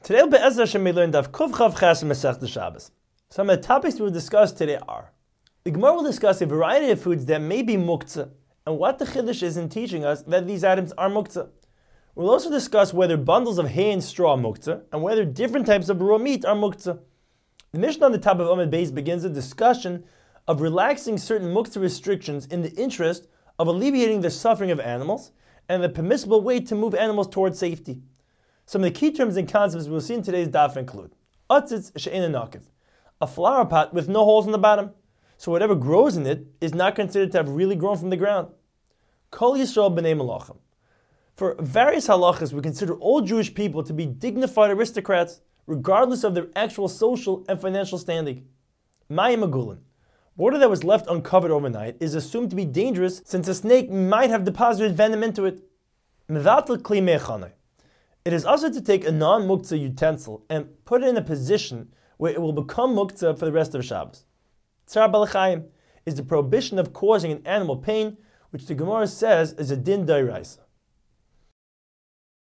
Today, Be'ez Hashem, we learned Daf Kuf Chav Ches in Masechta Shabbos. Some of the topics we will discuss today are: the Gemara will discuss a variety of foods that may be muktzah, and what the Chiddush is in teaching us that these items are muktzah. We'll also discuss whether bundles of hay and straw are muktzah, and whether different types of raw meat are muktzah. The Mishnah on the top of Amud Beis begins a discussion of relaxing certain muktzah restrictions in the interest of alleviating the suffering of animals, and the permissible way to move animals towards safety. Some of the key terms and concepts we'll see in today's daf include Atzitz she'ein nakiv, a flower pot with no holes in the bottom, so whatever grows in it is not considered to have really grown from the ground. Kol Yisrael b'nei malachim. For various halachas, we consider all Jewish people to be dignified aristocrats, regardless of their actual social and financial standing. Mayim magulin. Water that was left uncovered overnight is assumed to be dangerous since a snake might have deposited venom into it. Mevatel kli mechaneh. It is also to take a non-muktzah utensil and put it in a position where it will become muktzah for the rest of Shabbos. Tzar balachayim is the prohibition of causing an animal pain, which the Gemara says is a din d'oraisa.